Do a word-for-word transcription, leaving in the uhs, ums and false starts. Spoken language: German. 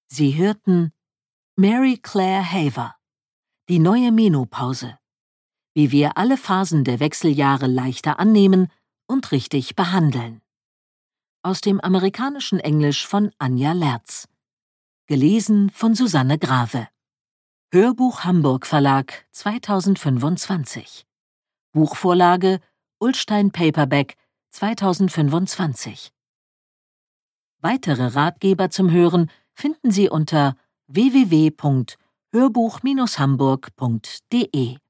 Sie hörten Mary Claire Haver, die neue Menopause. Wie wir alle Phasen der Wechseljahre leichter annehmen und richtig behandeln. Aus dem amerikanischen Englisch von Anja Lerz. Gelesen von Susanne Grave. Hörbuch Hamburg Verlag zweitausendfünfundzwanzig. Buchvorlage Ullstein Paperback zweitausendfünfundzwanzig. Weitere Ratgeber zum Hören finden Sie unter w w w punkt hörbuch Bindestrich hamburg punkt de.